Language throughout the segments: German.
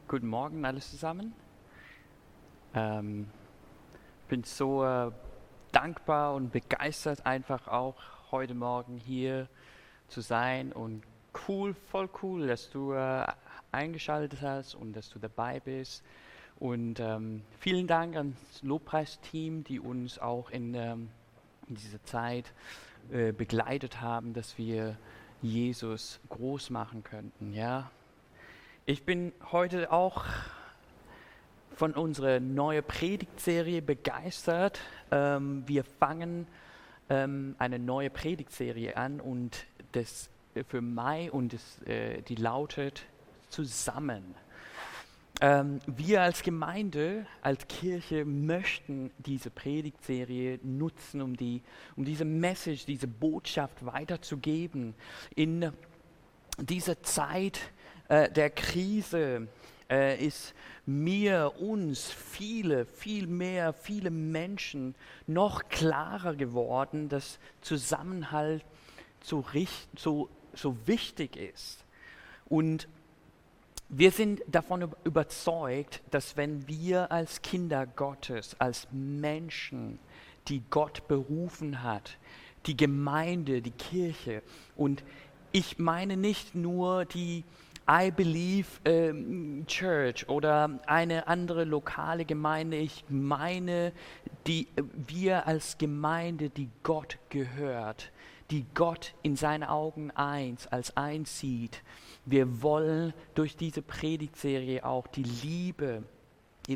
Guten Morgen alles zusammen. Bin so dankbar und begeistert, einfach auch heute Morgen hier zu sein und voll cool, dass du eingeschaltet hast und dass du dabei bist. Und vielen Dank ans Lobpreisteam, die uns auch in dieser Zeit begleitet haben, dass wir Jesus groß machen könnten. Ja, ich bin heute auch von unserer neuen Predigtserie begeistert. Wir fangen eine neue Predigtserie an und das für Mai und die lautet Zusammen. Wir als Gemeinde, als Kirche möchten diese Predigtserie nutzen, um diese Message, diese Botschaft weiterzugeben in dieser Zeit der Krise. Ist uns, viele Menschen noch klarer geworden, dass Zusammenhalt so wichtig ist. Und wir sind davon überzeugt, dass wenn wir als Kinder Gottes, als Menschen, die Gott berufen hat, die Gemeinde, die Kirche, und ich meine nicht nur die I Believe Church oder eine andere lokale Gemeinde. Ich meine, wir als Gemeinde, die Gott gehört, die Gott in seinen Augen als eins sieht. Wir wollen durch diese Predigtserie auch die Liebe, die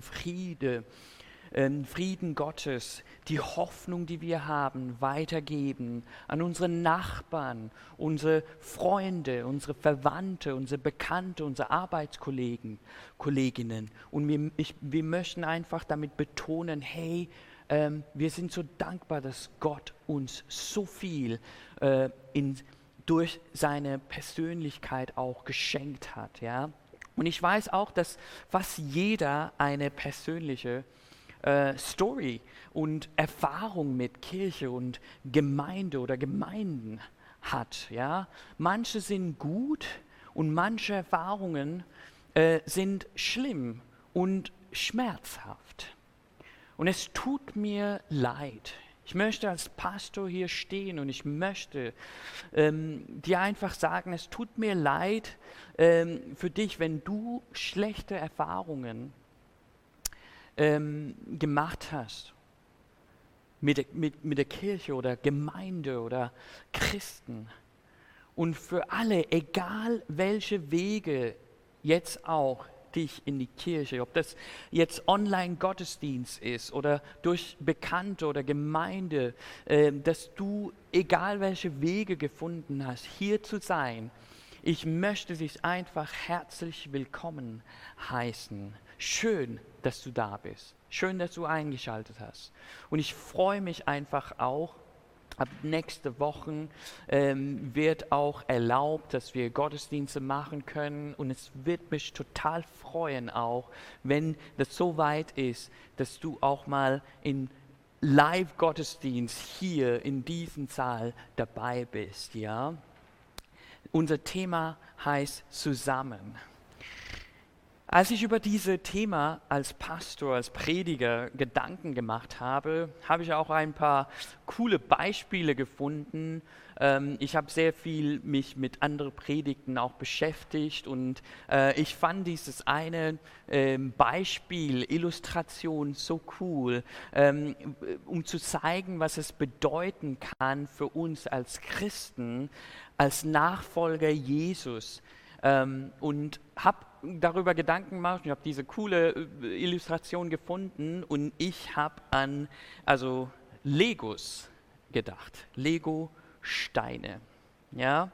Frieden Gottes, die Hoffnung, die wir haben, weitergeben an unsere Nachbarn, unsere Freunde, unsere Verwandte, unsere Bekannte, unsere Arbeitskollegen, Kolleginnen. Und wir möchten einfach damit betonen, hey, wir sind so dankbar, dass Gott uns so viel durch seine Persönlichkeit auch geschenkt hat. Ja? Und ich weiß auch, dass fast jeder eine persönliche Story und Erfahrung mit Kirche und Gemeinde oder Gemeinden hat. Ja? Manche sind gut und manche Erfahrungen sind schlimm und schmerzhaft. Und es tut mir leid. Ich möchte als Pastor hier stehen und ich möchte dir einfach sagen, es tut mir leid für dich, wenn du schlechte Erfahrungen gemacht hast mit der Kirche oder Gemeinde oder Christen. Und für alle, egal welche Wege jetzt auch dich in die Kirche, ob das jetzt Online-Gottesdienst ist oder durch Bekannte oder Gemeinde, dass du, egal welche Wege gefunden hast, hier zu sein, ich möchte dich einfach herzlich willkommen heißen. Schön, dass du da bist. Schön, dass du eingeschaltet hast. Und ich freue mich einfach auch, ab nächste Woche wird auch erlaubt, dass wir Gottesdienste machen können. Und es wird mich total freuen auch, wenn das so weit ist, dass du auch mal in Live-Gottesdienst hier in diesem Saal dabei bist. Ja? Unser Thema heißt Zusammen. Als ich über dieses Thema als Pastor, als Prediger Gedanken gemacht habe, habe ich auch ein paar coole Beispiele gefunden. Ich habe sehr viel mich mit anderen Predigten auch beschäftigt und ich fand dieses eine Beispiel, Illustration so cool, um zu zeigen, was es bedeuten kann für uns als Christen, als Nachfolger Jesus. Und habe darüber Gedanken gemacht, ich habe diese coole Illustration gefunden und ich habe an Legos gedacht, Lego-Steine. Ja?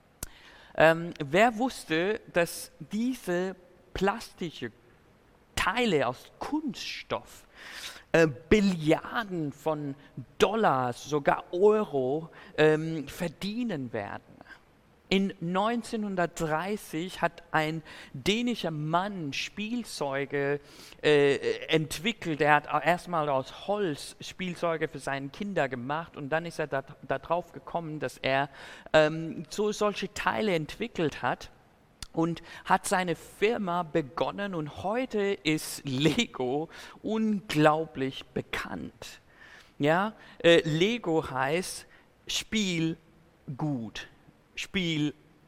Wer wusste, dass diese plastische Teile aus Kunststoff Billiarden von Dollars, sogar Euro verdienen werden? In 1930 hat ein dänischer Mann Spielzeuge entwickelt. Er hat erstmal aus Holz Spielzeuge für seine Kinder gemacht und dann ist er darauf gekommen, dass er solche Teile entwickelt hat. und hat seine Firma begonnen und heute ist Lego unglaublich bekannt. Ja, Lego heißt Spiel gut, Spiel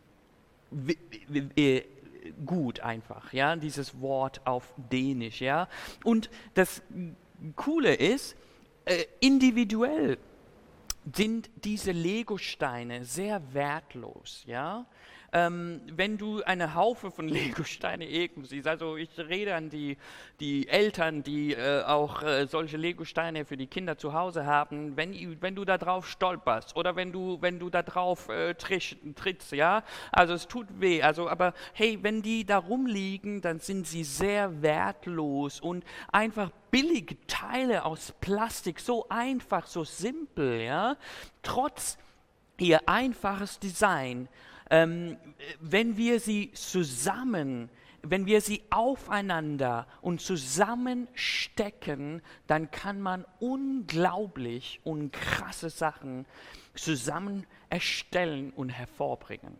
gut einfach, ja, dieses Wort auf Dänisch, ja. Und das Coole ist, individuell sind diese Lego-Steine sehr wertlos, ja. Wenn du eine Haufe von Lego-Steine irgendwo siehst, also ich rede an die Eltern, die auch solche Lego-Steine für die Kinder zu Hause haben, wenn du da drauf stolperst oder wenn du da drauf trittst, ja, also es tut weh, also aber hey, wenn die da rumliegen, dann sind sie sehr wertlos und einfach billige Teile aus Plastik, so einfach, so simpel, ja, trotz ihr einfaches Design, wenn wir sie aufeinander und zusammenstecken, dann kann man unglaublich und krasse Sachen zusammen erstellen und hervorbringen.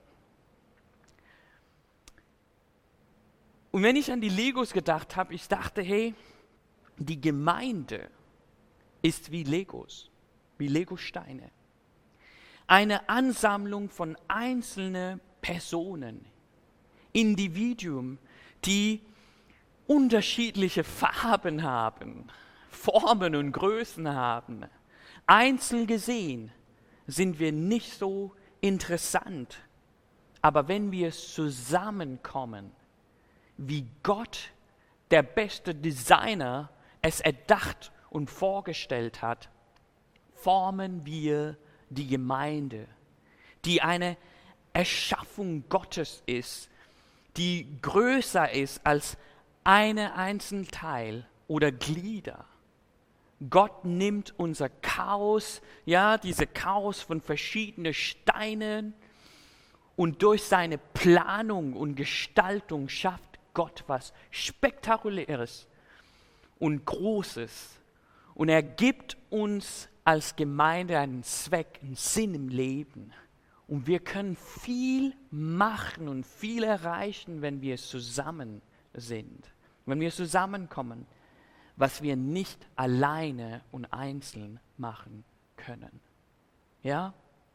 Und wenn ich an die Legos gedacht habe, ich dachte, hey, die Gemeinde ist wie Legos, wie Legosteine. Eine Ansammlung von einzelnen Personen, Individuen, die unterschiedliche Farben haben, Formen und Größen haben. Einzeln gesehen sind wir nicht so interessant, aber wenn wir zusammenkommen, wie Gott, der beste Designer, es erdacht und vorgestellt hat, formen wir die Gemeinde, die eine Erschaffung Gottes ist, die größer ist als eine einzelne Teil oder Glieder. Gott nimmt unser Chaos, ja, diese Chaos von verschiedenen Steinen und durch seine Planung und Gestaltung schafft Gott was Spektakuläres und Großes. Und er gibt uns als Gemeinde einen Zweck, einen Sinn im Leben. Und wir können viel machen und viel erreichen, wenn wir zusammen sind, wenn wir zusammenkommen, was wir nicht alleine und einzeln machen können. Ja?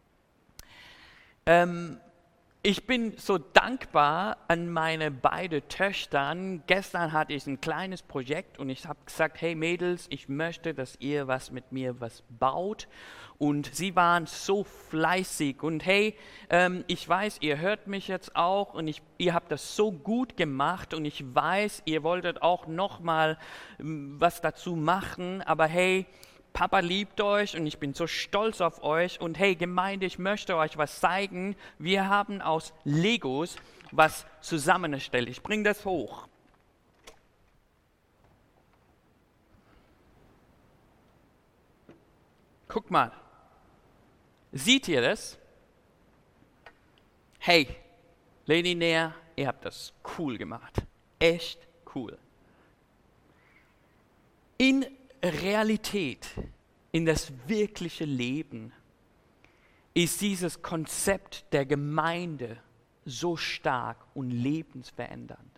Ich bin so dankbar an meine beiden Töchtern. Gestern hatte ich ein kleines Projekt und ich habe gesagt, hey Mädels, ich möchte, dass ihr mit mir was baut. Und sie waren so fleißig und hey, ich weiß, ihr hört mich jetzt auch und ihr habt das so gut gemacht und ich weiß, ihr wolltet auch noch mal was dazu machen, aber hey, Papa liebt euch und ich bin so stolz auf euch. Und hey Gemeinde, ich möchte euch was zeigen. Wir haben aus Legos was zusammengestellt. Ich bringe das hoch. Guck mal. Seht ihr das? Hey, Lady Näher, ihr habt das cool gemacht. Echt cool. In Realität, in das wirkliche Leben, ist dieses Konzept der Gemeinde so stark und lebensverändernd.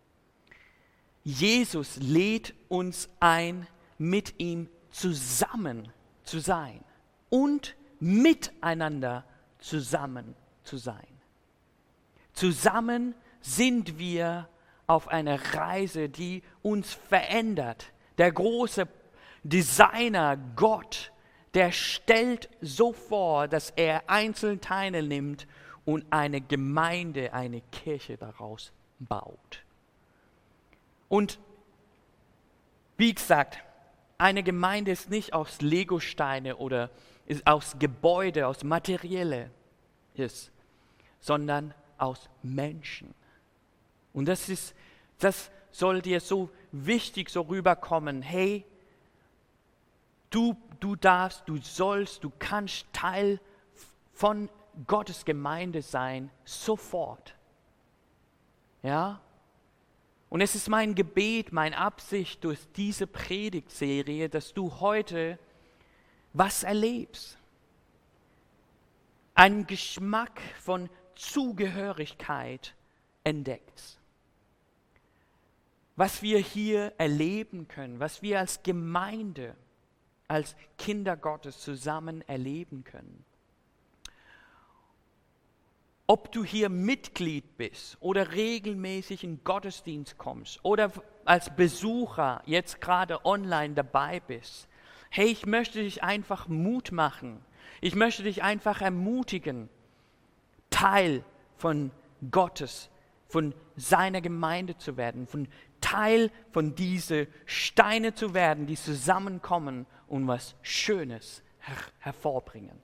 Jesus lädt uns ein, mit ihm zusammen zu sein und miteinander zusammen zu sein. Zusammen sind wir auf einer Reise, die uns verändert. Der große Designer Gott, der stellt so vor, dass er einzelne Teile nimmt und eine Gemeinde, eine Kirche daraus baut. Und wie gesagt, eine Gemeinde ist nicht aus Legosteine oder ist aus Gebäude, aus Materielle, sondern aus Menschen. Und das soll dir so wichtig so rüberkommen. Hey, du darfst, du sollst, du kannst Teil von Gottes Gemeinde sein, sofort. Ja? Und es ist mein Gebet, meine Absicht durch diese Predigtserie, dass du heute was erlebst. Einen Geschmack von Zugehörigkeit entdeckt. Was wir hier erleben können, was wir als Gemeinde, als Kinder Gottes zusammen erleben können. Ob du hier Mitglied bist oder regelmäßig in Gottesdienst kommst oder als Besucher jetzt gerade online dabei bist. Hey, ich möchte dich einfach Mut machen. Ich möchte dich einfach ermutigen, Teil von Gottes, von seiner Gemeinde zu werden, von Teil von diesen Steine zu werden, die zusammenkommen und was Schönes hervorbringen.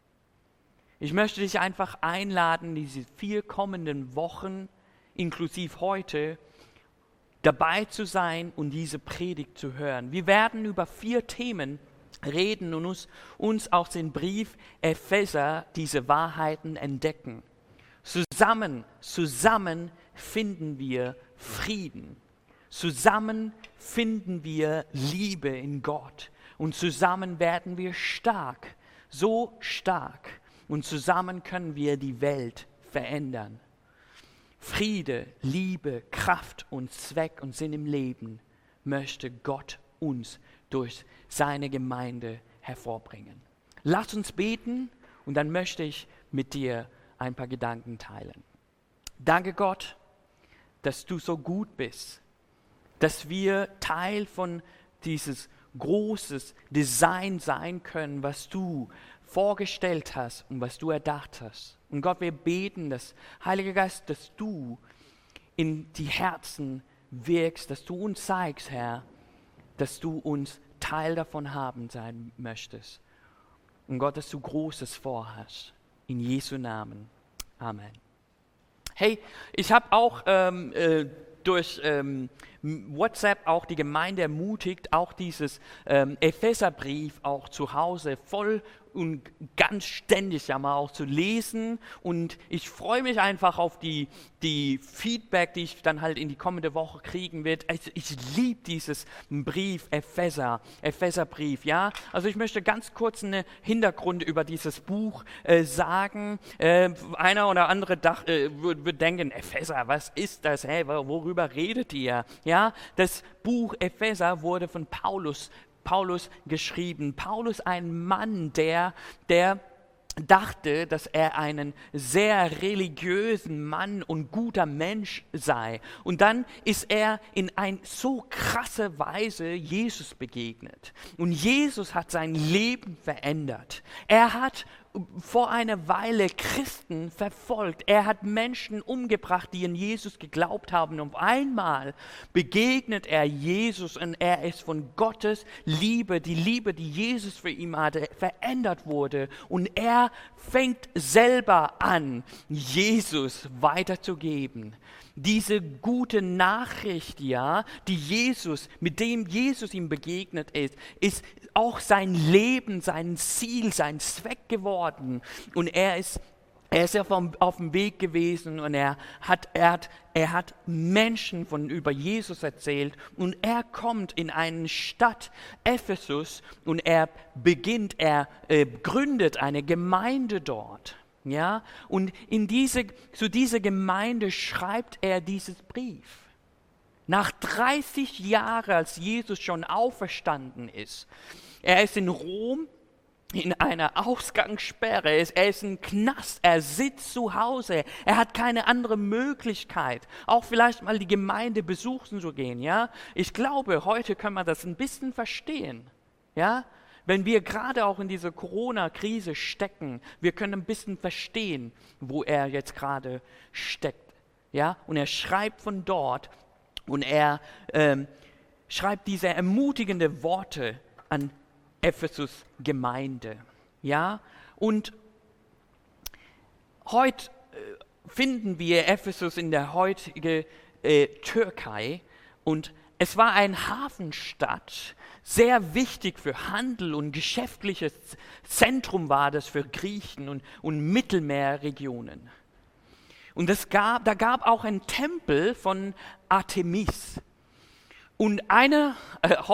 Ich möchte dich einfach einladen, diese 4 kommenden Wochen, inklusive heute, dabei zu sein und diese Predigt zu hören. Wir werden über 4 Themen reden und uns aus dem Brief Epheser diese Wahrheiten entdecken. Zusammen finden wir Frieden. Zusammen finden wir Liebe in Gott. Und zusammen werden wir stark, so stark. Und zusammen können wir die Welt verändern. Friede, Liebe, Kraft und Zweck und Sinn im Leben möchte Gott uns durch seine Gemeinde hervorbringen. Lass uns beten und dann möchte ich mit dir ein paar Gedanken teilen. Danke Gott, dass du so gut bist, dass wir Teil von dieses großes Design sein können, was du vorgestellt hast und was du erdacht hast. Und Gott, wir beten, dass, Heiliger Geist, dass du in die Herzen wirkst, dass du uns zeigst, Herr, dass du uns Teil davon haben sein möchtest. Und Gott, dass du Großes vorhast. In Jesu Namen. Amen. Hey, ich habe auch durch WhatsApp auch die Gemeinde ermutigt, auch dieses Epheserbrief auch zu Hause voll und ganz ständig ja mal auch zu lesen. Und ich freue mich einfach auf die Feedback, die ich dann halt in die kommende Woche kriegen werde. Also ich liebe dieses Brief, Epheserbrief, ja. Also ich möchte ganz kurz einen Hintergrund über dieses Buch sagen. Einer oder andere würde denken, Epheser, was ist das? Hey, worüber redet ihr? Ja, das Buch Epheser wurde von Paulus geschrieben. Paulus, ein Mann, der dachte, dass er einen sehr religiösen Mann und guter Mensch sei. Und dann ist er in so krasse Weise Jesus begegnet. Und Jesus hat sein Leben verändert. Er hat vor einer Weile Christen verfolgt. Er hat Menschen umgebracht, die in Jesus geglaubt haben. Und auf einmal begegnet er Jesus und er ist von Gottes Liebe, die Liebe, die Jesus für ihn hatte, verändert wurde. Und er fängt selber an, Jesus weiterzugeben. Diese gute Nachricht, ja, mit dem Jesus ihm begegnet ist auch sein Leben, sein Ziel, sein Zweck geworden. Und er ist ja auf dem Weg gewesen und er hat Menschen über Jesus erzählt und er kommt in eine Stadt, Ephesus, und er gründet eine Gemeinde dort. Ja, und zu dieser Gemeinde schreibt er dieses Brief. Nach 30 Jahren, als Jesus schon auferstanden ist. Er ist in Rom in einer Ausgangssperre, er ist im Knast, er sitzt zu Hause, er hat keine andere Möglichkeit, auch vielleicht mal die Gemeinde besuchen zu gehen. Ja? Ich glaube, heute können wir das ein bisschen verstehen. Ja? Wenn wir gerade auch in dieser Corona-Krise stecken, wir können ein bisschen verstehen, wo er jetzt gerade steckt. Ja? Und er schreibt von dort und er schreibt diese ermutigenden Worte an Ephesus Gemeinde. Ja? Und heute finden wir Ephesus in der heutigen Türkei und es war eine Hafenstadt, sehr wichtig für Handel und geschäftliches Zentrum war das für Griechen und Mittelmeerregionen. Und da gab auch einen Tempel von Artemis. Und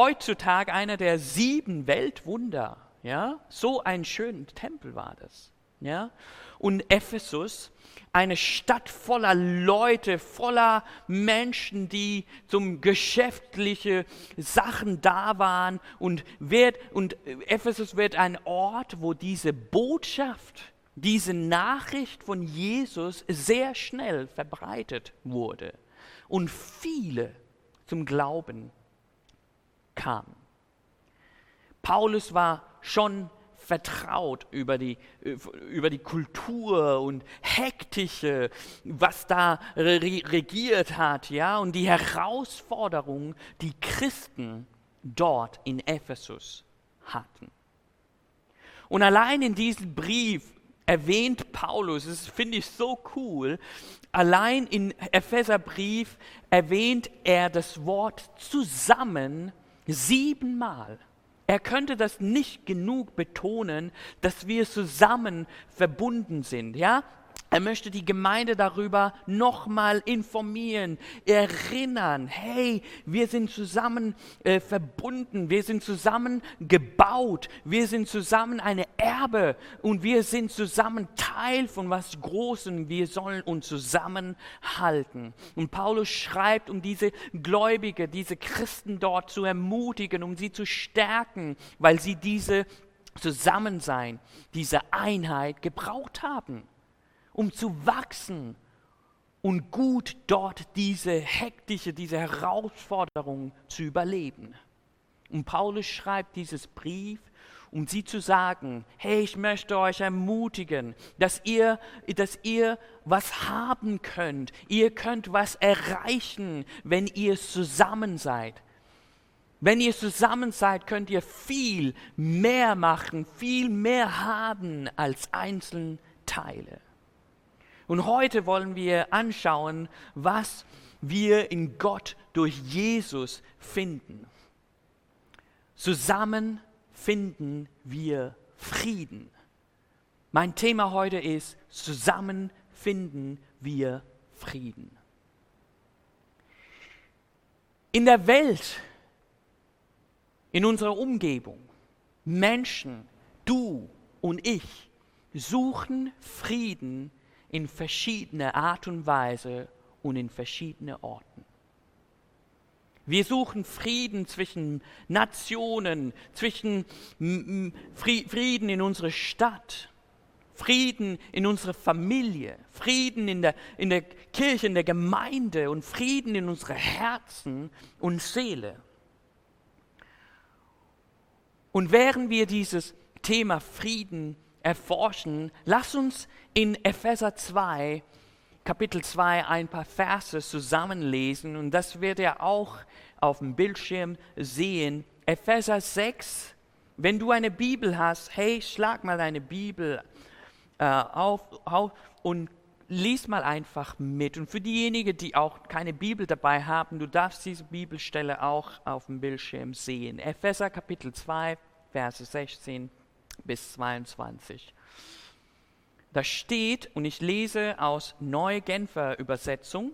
heutzutage einer der 7 Weltwunder, ja, so ein schöner Tempel war das. Ja? Und Ephesus, eine Stadt voller Leute, voller Menschen, die zum geschäftliche Sachen da waren. Und Ephesus wird ein Ort, wo diese Botschaft, diese Nachricht von Jesus sehr schnell verbreitet wurde und viele zum Glauben kamen. Paulus war schon vertraut über die Kultur und Hektische, was da regiert hat, ja, und die Herausforderungen, die Christen dort in Ephesus hatten. Und allein in diesem Brief erwähnt Paulus, das finde ich so cool, allein in Epheserbrief erwähnt er das Wort zusammen 7-mal. Er könnte das nicht genug betonen, dass wir zusammen verbunden sind, ja? Er möchte die Gemeinde darüber nochmal informieren, erinnern, hey, wir sind zusammen verbunden, wir sind zusammen gebaut, wir sind zusammen eine Erbe und wir sind zusammen Teil von was Großem, wir sollen uns zusammenhalten. Und Paulus schreibt, um diese Gläubige, diese Christen dort zu ermutigen, um sie zu stärken, weil sie diese Zusammensein, diese Einheit gebraucht haben, um zu wachsen und gut dort diese Herausforderung zu überleben. Und Paulus schreibt dieses Brief, um sie zu sagen, hey, ich möchte euch ermutigen, dass ihr was haben könnt. Ihr könnt was erreichen, wenn ihr zusammen seid. Wenn ihr zusammen seid, könnt ihr viel mehr machen, viel mehr haben als einzelne Teile. Und heute wollen wir anschauen, was wir in Gott durch Jesus finden. Zusammen finden wir Frieden. Mein Thema heute ist, zusammen finden wir Frieden. In der Welt, in unserer Umgebung, Menschen, du und ich, suchen Frieden in verschiedene Art und Weise und in verschiedene Orten. Wir suchen Frieden zwischen Nationen, zwischen Frieden in unserer Stadt, Frieden in unserer Familie, Frieden in der Kirche, in der Gemeinde und Frieden in unsere Herzen und Seele. Und während wir dieses Thema Frieden erforschen, lass uns in Epheser 2, Kapitel 2 ein paar Verse zusammenlesen und das wird ihr auch auf dem Bildschirm sehen. Epheser 6, wenn du eine Bibel hast, hey, schlag mal deine Bibel auf und lies mal einfach mit. Und für diejenigen, die auch keine Bibel dabei haben, du darfst diese Bibelstelle auch auf dem Bildschirm sehen. Epheser Kapitel 2, Verse 16 bis 22. Da steht, und ich lese aus Neue Genfer Übersetzung,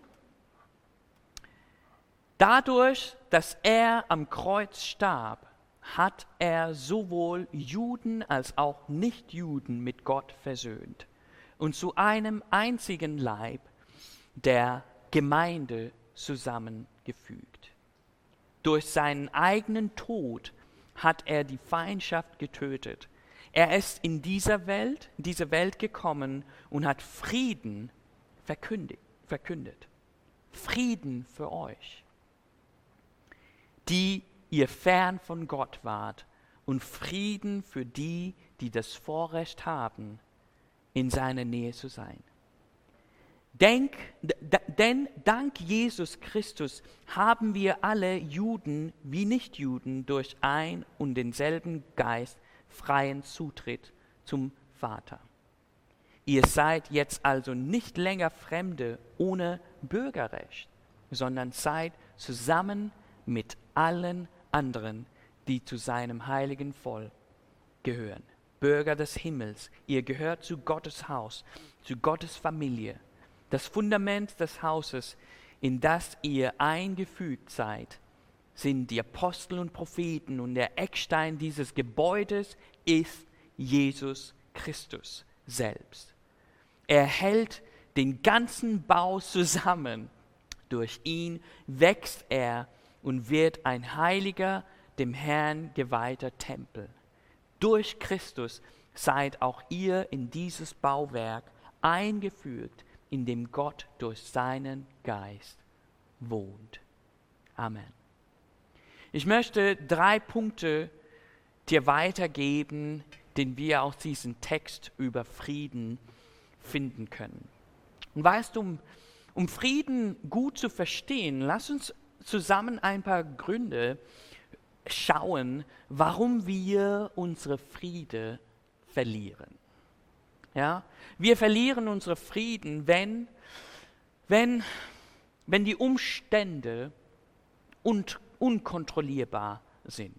dadurch, dass er am Kreuz starb, hat er sowohl Juden als auch Nichtjuden mit Gott versöhnt und zu einem einzigen Leib, der Gemeinde, zusammengefügt. Durch seinen eigenen Tod hat er die Feindschaft getötet. Er ist in diese Welt gekommen und hat Frieden verkündet. Frieden für euch, die ihr fern von Gott wart, und Frieden für die, die das Vorrecht haben, in seiner Nähe zu sein. Denn dank Jesus Christus haben wir alle Juden wie Nichtjuden durch ein und denselben Geist freien Zutritt zum Vater. Ihr seid jetzt also nicht länger Fremde ohne Bürgerrecht, sondern seid zusammen mit allen anderen, die zu seinem heiligen Volk gehören. Bürger des Himmels, ihr gehört zu Gottes Haus, zu Gottes Familie. Das Fundament des Hauses, in das ihr eingefügt seid, sind die Apostel und Propheten, und der Eckstein dieses Gebäudes ist Jesus Christus selbst. Er hält den ganzen Bau zusammen. Durch ihn wächst er und wird ein heiliger, dem Herrn geweihter Tempel. Durch Christus seid auch ihr in dieses Bauwerk eingefügt, in dem Gott durch seinen Geist wohnt. Amen. Ich möchte 3 Punkte dir weitergeben, den wir aus diesem Text über Frieden finden können. Und weißt du, um Frieden gut zu verstehen, lass uns zusammen ein paar Gründe schauen, warum wir unsere Friede verlieren. Ja? Wir verlieren unsere Frieden, wenn die Umstände unkontrollierbar sind.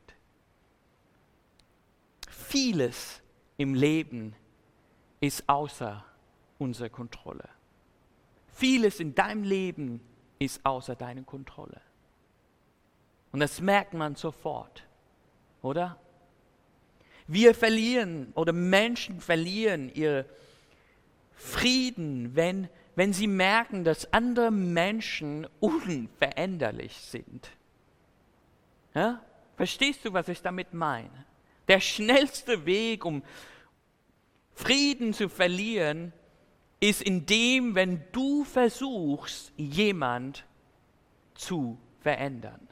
Vieles im Leben ist außer unserer Kontrolle. Vieles in deinem Leben ist außer deiner Kontrolle. Und das merkt man sofort, oder? Wir verlieren oder Menschen verlieren ihr Frieden, wenn sie merken, dass andere Menschen unveränderlich sind. Ja? Verstehst du, was ich damit meine? Der schnellste Weg, um Frieden zu verlieren, ist in dem, wenn du versuchst, jemand zu verändern.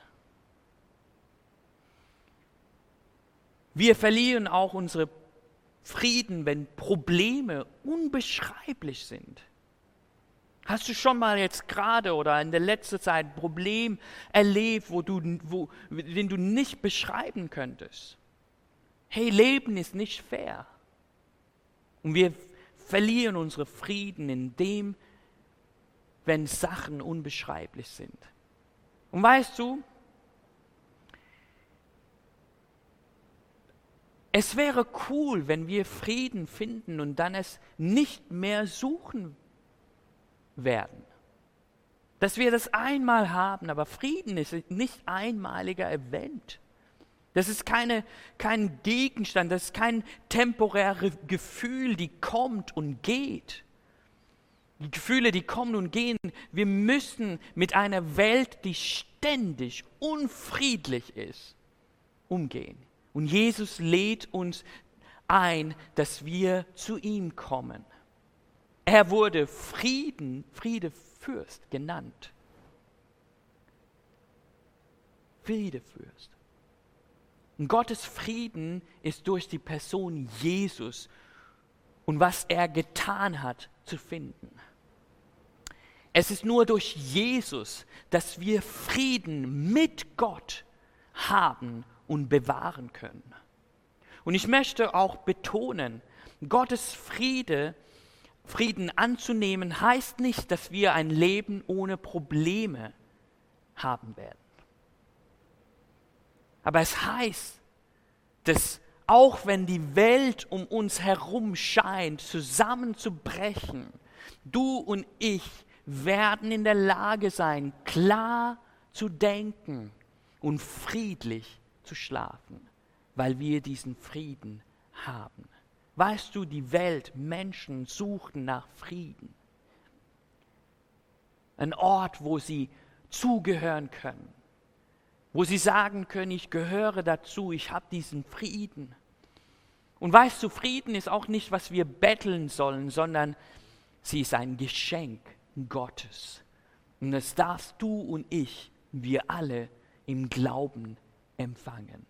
Wir verlieren auch unsere Frieden, wenn Probleme unbeschreiblich sind. Hast du schon mal jetzt gerade oder in der letzten Zeit ein Problem erlebt, den du nicht beschreiben könntest? Hey, Leben ist nicht fair. Und wir verlieren unsere Frieden in dem, wenn Sachen unbeschreiblich sind. Und weißt du, es wäre cool, wenn wir Frieden finden und dann es nicht mehr suchen werden. Dass wir das einmal haben, aber Frieden ist nicht einmaliger Event. Das ist kein Gegenstand, das ist kein temporäres Gefühl, die kommt und geht. Die Gefühle, die kommen und gehen. Wir müssen mit einer Welt, die ständig unfriedlich ist, umgehen. Und Jesus lädt uns ein, dass wir zu ihm kommen. Er wurde Friedefürst genannt. Friedefürst. Und Gottes Frieden ist durch die Person Jesus und was er getan hat, zu finden. Es ist nur durch Jesus, dass wir Frieden mit Gott haben und bewahren können. Und ich möchte auch betonen, Gottes Frieden anzunehmen, heißt nicht, dass wir ein Leben ohne Probleme haben werden. Aber es heißt, dass auch wenn die Welt um uns herum scheint, zusammenzubrechen, du und ich werden in der Lage sein, klar zu denken und friedlich zu schlafen, weil wir diesen Frieden haben. Weißt du, die Welt, Menschen suchen nach Frieden. Ein Ort, wo sie zugehören können. Wo sie sagen können, ich gehöre dazu, ich habe diesen Frieden. Und weißt du, Frieden ist auch nicht, was wir betteln sollen, sondern sie ist ein Geschenk Gottes. Und das darfst du und ich, wir alle im Glauben empfangen.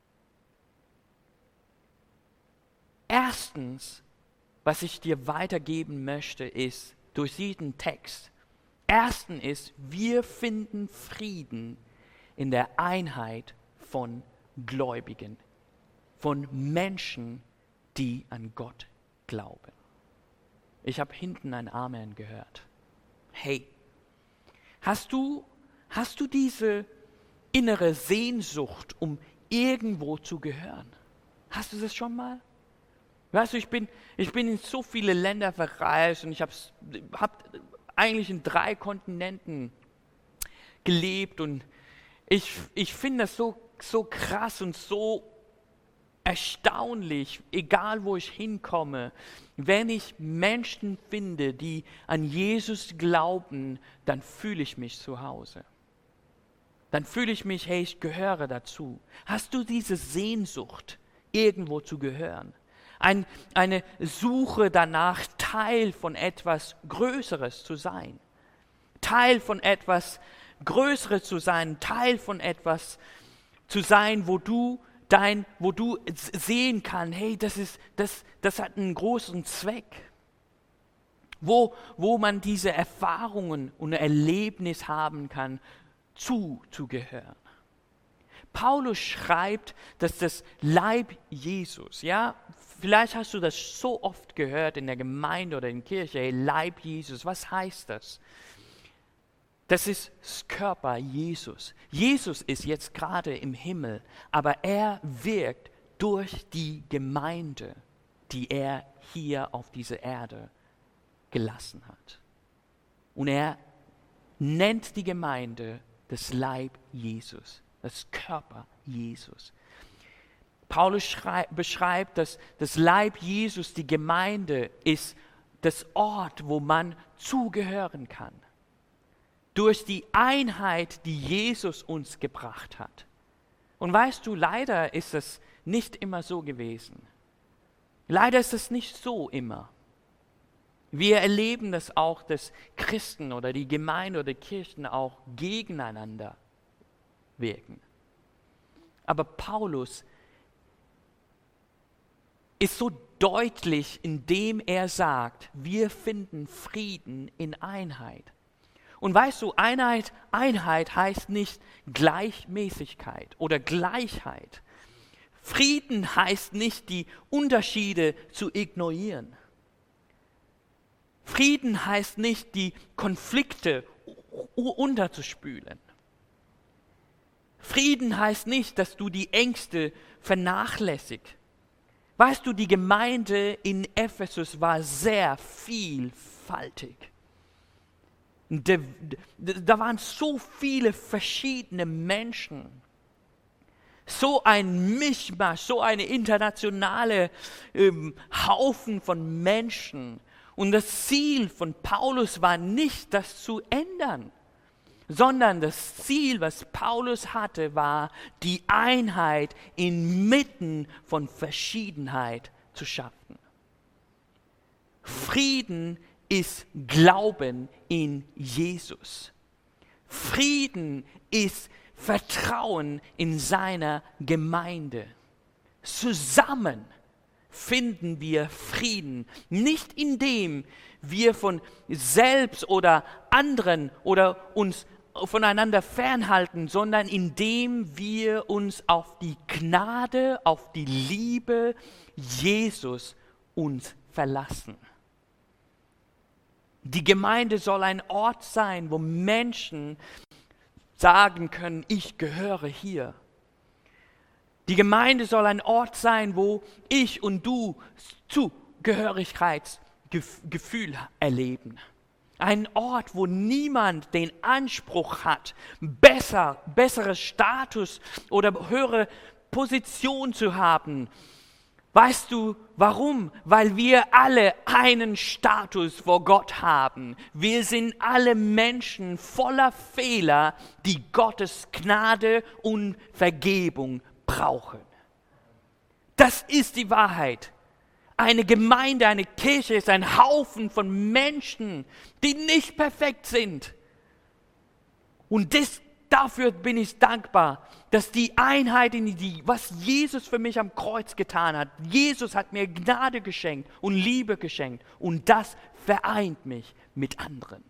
Erstens, was ich dir weitergeben möchte, ist durch diesen Text. Erstens ist, wir finden Frieden in der Einheit von Gläubigen, von Menschen, die an Gott glauben. Ich habe hinten ein Amen gehört. Hey, hast du diese innere Sehnsucht, um irgendwo zu gehören? Hast du das schon mal? Weißt du, ich bin in so viele Länder verreist und ich habe eigentlich in 3 Kontinenten gelebt und ich finde das so krass und so erstaunlich, egal wo ich hinkomme, wenn ich Menschen finde, die an Jesus glauben, dann fühle ich mich zu Hause. Dann fühle ich mich, hey, ich gehöre dazu. Hast du diese Sehnsucht, irgendwo zu gehören? Eine Suche danach, Teil von etwas Größeres zu sein. Teil von etwas Größeres zu sein, Teil von etwas zu sein, wo du sehen kannst, hey, das hat einen großen Zweck. Wo man diese Erfahrungen und Erlebnis haben kann, zuzugehören. Paulus schreibt, dass das Leib Jesus, ja, vielleicht hast du das so oft gehört in der Gemeinde oder in der Kirche, hey, Leib Jesus, was heißt das? Das ist das Körper Jesus. Jesus ist jetzt gerade im Himmel, aber er wirkt durch die Gemeinde, die er hier auf dieser Erde gelassen hat. Und er nennt die Gemeinde das Leib Jesus, das Körper Jesus. Paulus beschreibt, dass das Leib Jesus, die Gemeinde, ist das Ort, wo man zugehören kann. Durch die Einheit, die Jesus uns gebracht hat. Und weißt du, leider ist es nicht immer so gewesen. Leider ist es nicht so immer. Wir erleben das auch, dass Christen oder die Gemeinde oder Kirchen auch gegeneinander wirken. Aber Paulus ist so deutlich, indem er sagt, wir finden Frieden in Einheit. Und weißt du, Einheit heißt nicht Gleichmäßigkeit oder Gleichheit. Frieden heißt nicht, die Unterschiede zu ignorieren. Frieden heißt nicht, die Konflikte unterzuspülen. Frieden heißt nicht, dass du die Ängste vernachlässigst. Weißt du, die Gemeinde in Ephesus war sehr vielfältig. Da waren so viele verschiedene Menschen. So ein Mischmasch, so eine internationale Haufen von Menschen. Und das Ziel von Paulus war nicht, das zu ändern, sondern das Ziel, was Paulus hatte, war, die Einheit inmitten von Verschiedenheit zu schaffen. Frieden ist Glauben in Jesus. Frieden ist Vertrauen in seiner Gemeinde. Zusammen finden wir Frieden, nicht indem wir von selbst oder anderen oder uns voneinander fernhalten, sondern indem wir uns auf die Gnade, auf die Liebe Jesus uns verlassen. Die Gemeinde soll ein Ort sein, wo Menschen sagen können, ich gehöre hier. Die Gemeinde soll ein Ort sein, wo ich und du Zugehörigkeitsgefühl erleben. Ein Ort, wo niemand den Anspruch hat, besseres Status oder höhere Position zu haben. Weißt du, warum? Weil wir alle einen Status vor Gott haben. Wir sind alle Menschen voller Fehler, die Gottes Gnade und Vergebung brauchen. Das ist die Wahrheit. Eine Gemeinde, eine Kirche ist ein Haufen von Menschen, die nicht perfekt sind. Und dafür bin ich dankbar, dass die Einheit, was Jesus für mich am Kreuz getan hat, Jesus hat mir Gnade geschenkt und Liebe geschenkt und das vereint mich mit anderen.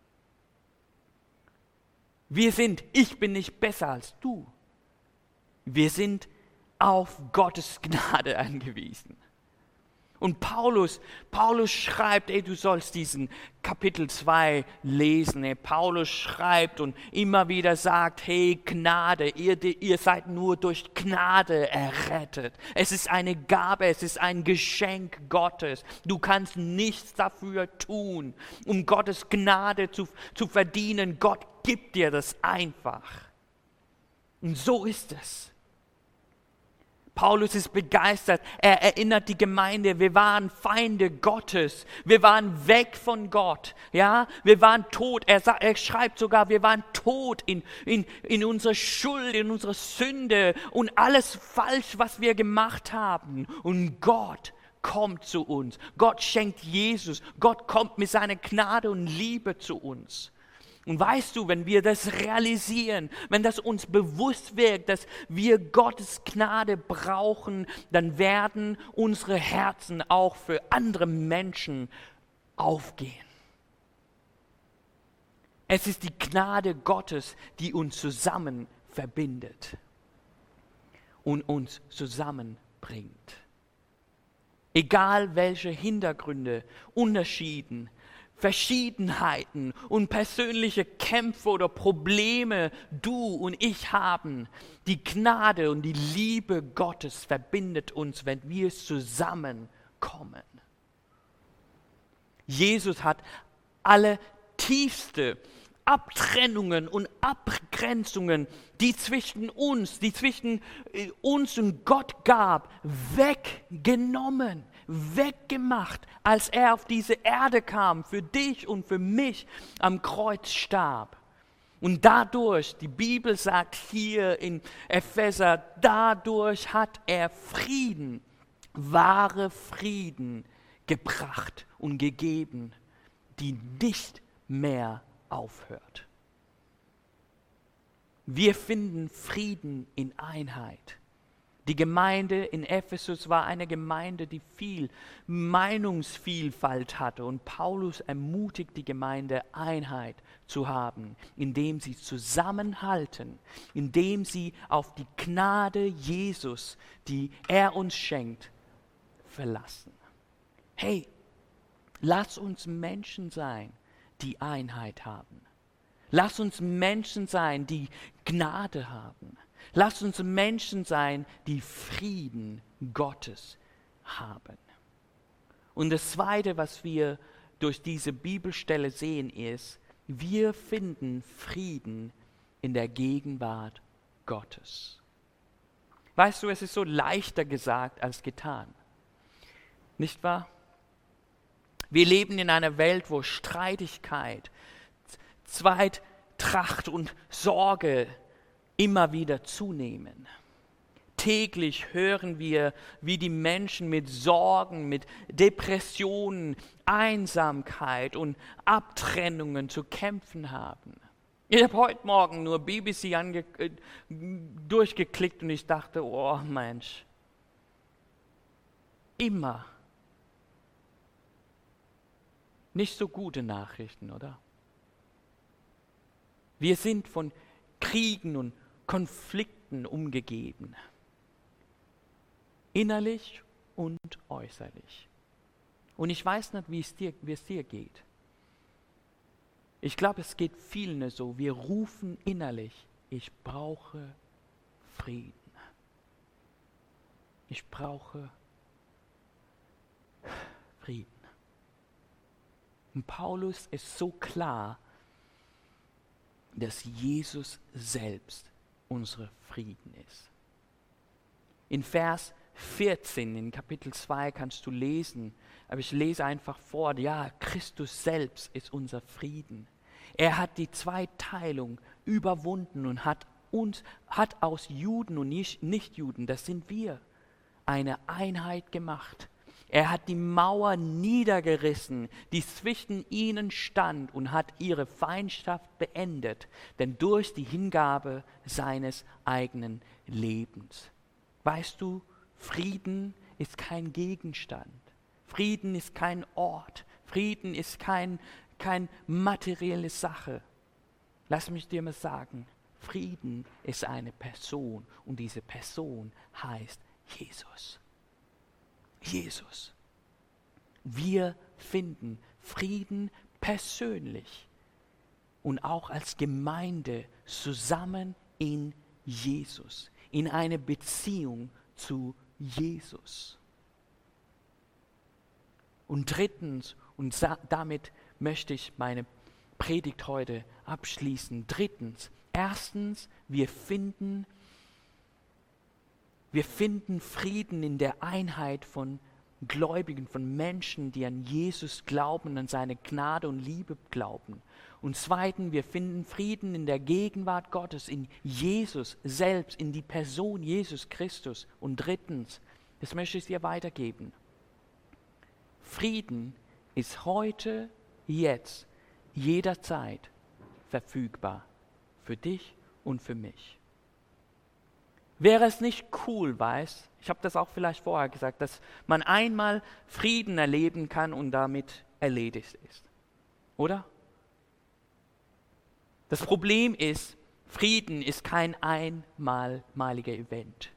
Ich bin nicht besser als du. Wir sind auf Gottes Gnade angewiesen. Und Paulus schreibt, du sollst diesen Kapitel 2 lesen. Paulus schreibt und immer wieder sagt, hey, Gnade, ihr seid nur durch Gnade errettet. Es ist eine Gabe, es ist ein Geschenk Gottes. Du kannst nichts dafür tun, um Gottes Gnade zu verdienen. Gott gibt dir das einfach. Und so ist es. Paulus ist begeistert. Er erinnert die Gemeinde, wir waren Feinde Gottes. Wir waren weg von Gott. Ja? Wir waren tot. Er schreibt sogar, wir waren tot in unserer Schuld, in unserer Sünde und alles falsch, was wir gemacht haben. Und Gott kommt zu uns. Gott schenkt Jesus. Gott kommt mit seiner Gnade und Liebe zu uns. Und weißt du, wenn wir das realisieren, wenn das uns bewusst wird, dass wir Gottes Gnade brauchen, dann werden unsere Herzen auch für andere Menschen aufgehen. Es ist die Gnade Gottes, die uns zusammen verbindet und uns zusammenbringt. Egal welche Hintergründe, Unterschieden, Verschiedenheiten und persönliche Kämpfe oder Probleme du und ich haben, die Gnade und die Liebe Gottes verbindet uns, wenn wir zusammenkommen. Jesus hat alle tiefste Abtrennungen und Abgrenzungen, die zwischen uns und Gott gab, weggenommen, weggemacht, als er auf diese Erde kam, für dich und für mich am Kreuz starb. Und dadurch, die Bibel sagt hier in Epheser, dadurch hat er Frieden, wahre Frieden gebracht und gegeben, die nicht mehr aufhört. Wir finden Frieden in Einheit. Die Gemeinde in Ephesus war eine Gemeinde, die viel Meinungsvielfalt hatte. Und Paulus ermutigt die Gemeinde, Einheit zu haben, indem sie zusammenhalten, indem sie auf die Gnade Jesus, die er uns schenkt, verlassen. Hey, lass uns Menschen sein, die Einheit haben. Lass uns Menschen sein, die Gnade haben. Lass uns Menschen sein, die Frieden Gottes haben. Und das Zweite, was wir durch diese Bibelstelle sehen, ist, wir finden Frieden in der Gegenwart Gottes. Weißt du, es ist so leichter gesagt als getan. Nicht wahr? Wir leben in einer Welt, wo Streitigkeit, Zweitracht und Sorge immer wieder zunehmen. Täglich hören wir, wie die Menschen mit Sorgen, mit Depressionen, Einsamkeit und Abtrennungen zu kämpfen haben. Ich habe heute Morgen nur BBC durchgeklickt und ich dachte, oh Mensch, immer nicht so gute Nachrichten, oder? Wir sind von Kriegen und Konflikten umgegeben. Innerlich und äußerlich. Und ich weiß nicht, wie es dir geht. Ich glaube, es geht vielen so. Wir rufen innerlich, ich brauche Frieden. Ich brauche Frieden. Und Paulus ist so klar, dass Jesus selbst unsere Frieden ist. In Vers 14 in Kapitel 2 kannst du lesen, aber ich lese einfach vor, ja, Christus selbst ist unser Frieden. Er hat die Zweiteilung überwunden und hat aus Juden und Nichtjuden, das sind wir, eine Einheit gemacht. Er hat die Mauer niedergerissen, die zwischen ihnen stand und hat ihre Feindschaft beendet, denn durch die Hingabe seines eigenen Lebens. Weißt du, Frieden ist kein Gegenstand. Frieden ist kein Ort. Frieden ist keine materielle Sache. Lass mich dir mal sagen, Frieden ist eine Person und diese Person heißt Jesus. Jesus. Wir finden Frieden persönlich und auch als Gemeinde zusammen in Jesus, in eine Beziehung zu Jesus. Und drittens, und damit möchte ich meine Predigt heute abschließen. Erstens, wir finden Wir finden Frieden in der Einheit von Gläubigen, von Menschen, die an Jesus glauben, an seine Gnade und Liebe glauben. Und zweitens, wir finden Frieden in der Gegenwart Gottes, in Jesus selbst, in die Person Jesus Christus. Und drittens, das möchte ich dir weitergeben. Frieden ist heute, jetzt, jederzeit verfügbar für dich und für mich. Wäre es nicht cool, ich habe das auch vielleicht vorher gesagt, dass man einmal Frieden erleben kann und damit erledigt ist, oder? Das Problem ist, Frieden ist kein einmaliger Event.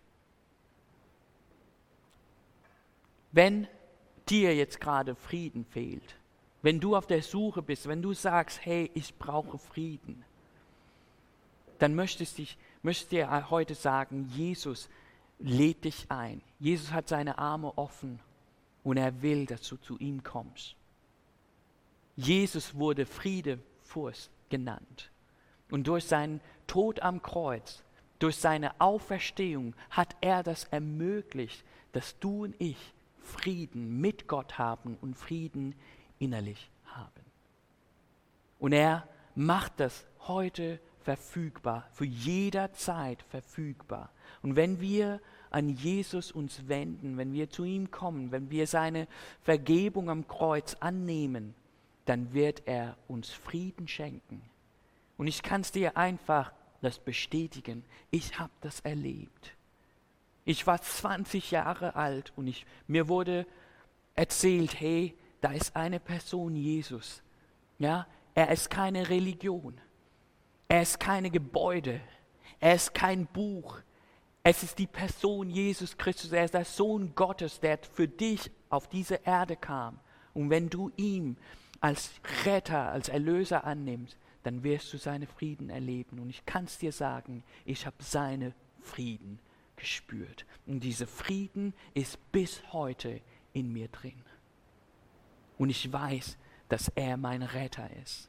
Wenn dir jetzt gerade Frieden fehlt, wenn du auf der Suche bist, wenn du sagst, hey, ich brauche Frieden, dann möchte ich dir heute sagen, Jesus lädt dich ein. Jesus hat seine Arme offen und er will, dass du zu ihm kommst. Jesus wurde Friedefürst genannt. Und durch seinen Tod am Kreuz, durch seine Auferstehung hat er das ermöglicht, dass du und ich Frieden mit Gott haben und Frieden innerlich haben. Und er macht das heute verfügbar, für jederzeit verfügbar. Und wenn wir an Jesus uns wenden, wenn wir zu ihm kommen, wenn wir seine Vergebung am Kreuz annehmen, dann wird er uns Frieden schenken. Und ich kann es dir einfach das bestätigen. Ich habe das erlebt. Ich war 20 Jahre alt und mir wurde erzählt, hey, da ist eine Person, Jesus. Ja, er ist keine Religion. Er ist keine Gebäude. Er ist kein Buch. Es ist die Person Jesus Christus. Er ist der Sohn Gottes, der für dich auf diese Erde kam. Und wenn du ihn als Retter, als Erlöser annimmst, dann wirst du seinen Frieden erleben. Und ich kann es dir sagen, ich habe seinen Frieden gespürt. Und dieser Frieden ist bis heute in mir drin. Und ich weiß, dass er mein Retter ist.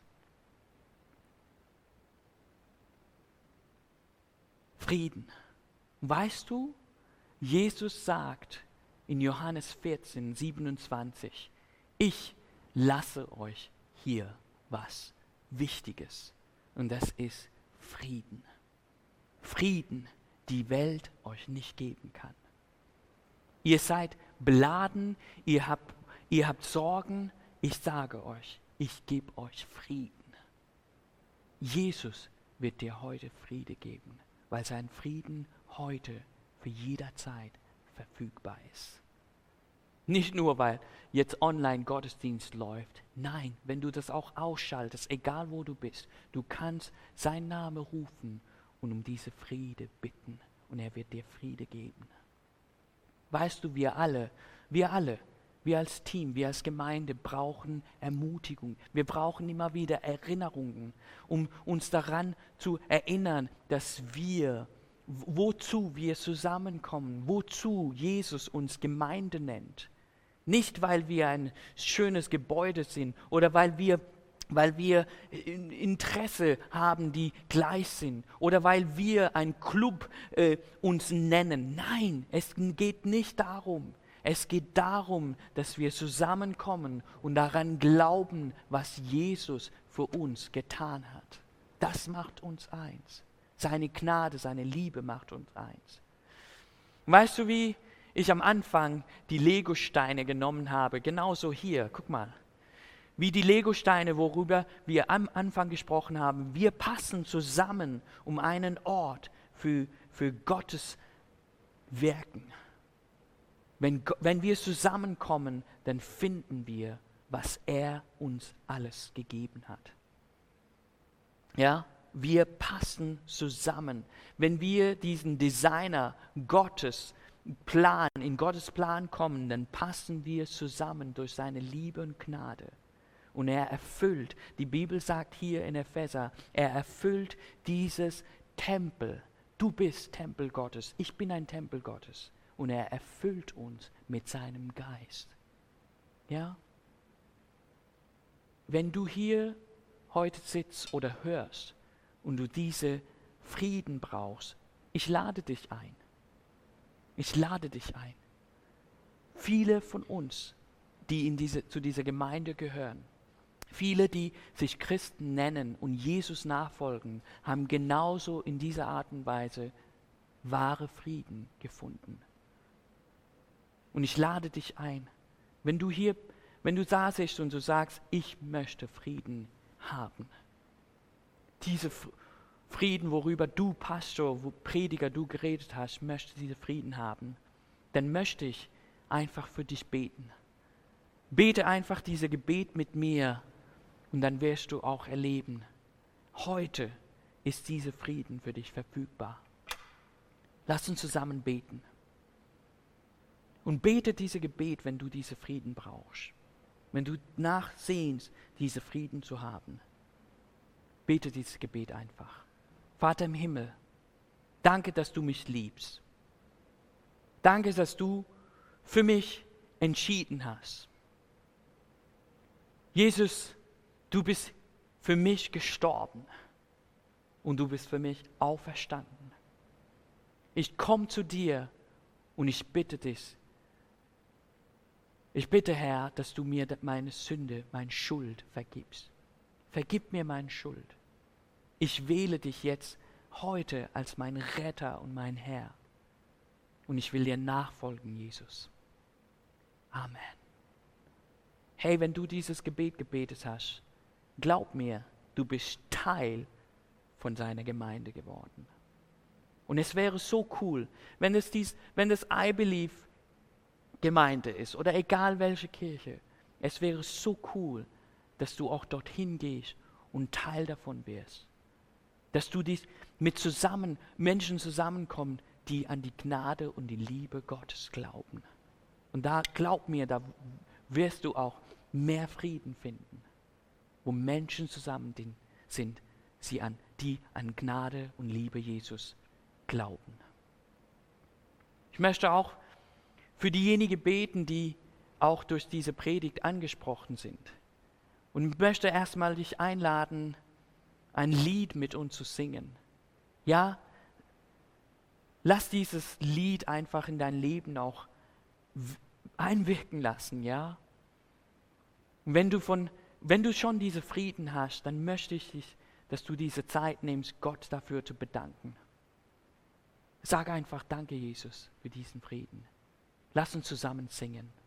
Frieden. Weißt du, Jesus sagt in Johannes 14, 27, ich lasse euch hier was Wichtiges. Und das ist Frieden. Frieden, die Welt euch nicht geben kann. Ihr seid beladen, ihr habt Sorgen. Ich sage euch, ich gebe euch Frieden. Jesus wird dir heute Friede geben, weil sein Frieden heute für jederzeit verfügbar ist. Nicht nur, weil jetzt Online-Gottesdienst läuft. Nein, wenn du das auch ausschaltest, egal wo du bist, du kannst seinen Namen rufen und um diese Friede bitten und er wird dir Friede geben. Weißt du, wir als Team, wir als Gemeinde brauchen Ermutigung. Wir brauchen immer wieder Erinnerungen, um uns daran zu erinnern, dass wozu wir zusammenkommen, wozu Jesus uns Gemeinde nennt. Nicht, weil wir ein schönes Gebäude sind oder weil wir Interesse haben, die gleich sind oder weil wir ein Club uns nennen. Nein, es geht nicht darum. Es geht darum, dass wir zusammenkommen und daran glauben, was Jesus für uns getan hat. Das macht uns eins. Seine Gnade, seine Liebe macht uns eins. Weißt du, wie ich am Anfang die Legosteine genommen habe? Genauso hier, guck mal. Wie die Legosteine, worüber wir am Anfang gesprochen haben, wir passen zusammen um einen Ort für Gottes Wirken. Wenn wir zusammenkommen, dann finden wir, was er uns alles gegeben hat. Ja, wir passen zusammen. Wenn wir diesen Designer Gottes Plan, in Gottes Plan kommen, dann passen wir zusammen durch seine Liebe und Gnade. Und er erfüllt, die Bibel sagt hier in Epheser, er erfüllt dieses Tempel. Du bist Tempel Gottes, ich bin ein Tempel Gottes. Und er erfüllt uns mit seinem Geist. Ja? Wenn du hier heute sitzt oder hörst und du diese Frieden brauchst, ich lade dich ein. Ich lade dich ein. Viele von uns, die zu dieser Gemeinde gehören, viele, die sich Christen nennen und Jesus nachfolgen, haben genauso in dieser Art und Weise wahre Frieden gefunden. Und ich lade dich ein, wenn du da sitzt und du sagst, ich möchte Frieden haben. Diese Frieden, worüber du, Pastor, Prediger, du geredet hast, möchte diese Frieden haben, dann möchte ich einfach für dich beten. Bete einfach dieses Gebet mit mir und dann wirst du auch erleben, heute ist dieser Frieden für dich verfügbar. Lass uns zusammen beten. Und bete dieses Gebet, wenn du diesen Frieden brauchst. Wenn du nachsehnst, diesen Frieden zu haben. Bete dieses Gebet einfach. Vater im Himmel, danke, dass du mich liebst. Danke, dass du für mich entschieden hast. Jesus, du bist für mich gestorben und du bist für mich auferstanden. Ich komme zu dir und ich bitte dich. Ich bitte, Herr, dass du mir meine Sünde, meine Schuld vergibst. Vergib mir meine Schuld. Ich wähle dich jetzt heute als mein Retter und mein Herr. Und ich will dir nachfolgen, Jesus. Amen. Hey, wenn du dieses Gebet gebetet hast, glaub mir, du bist Teil von seiner Gemeinde geworden. Und es wäre so cool, wenn das I Believe Gemeinde ist oder egal welche Kirche, es wäre so cool, dass du auch dorthin gehst und Teil davon wirst. Dass du Menschen zusammenkommen, die an die Gnade und die Liebe Gottes glauben. Und da, glaub mir, da wirst du auch mehr Frieden finden, wo Menschen zusammen sind, die an Gnade und Liebe Jesus glauben. Ich möchte auch für diejenigen beten, die auch durch diese Predigt angesprochen sind. Und ich möchte erstmal dich einladen, ein Lied mit uns zu singen. Ja, lass dieses Lied einfach in dein Leben auch einwirken lassen, ja. Und wenn du schon diese Frieden hast, dann möchte ich dich, dass du diese Zeit nimmst, Gott dafür zu bedanken. Sag einfach, danke Jesus für diesen Frieden. Lass uns zusammen singen.